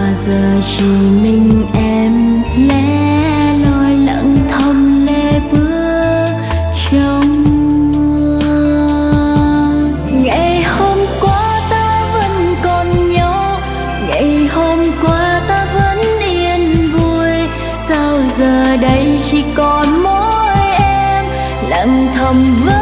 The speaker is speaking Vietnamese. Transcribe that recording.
giờ chỉ mình em lẻ loi lặng thầm lê bước trong mưa. Ngày hôm qua ta vẫn còn nhau, ngày hôm qua ta vẫn yên vui, sao giờ đây chỉ còn mỗi em lặng thầm với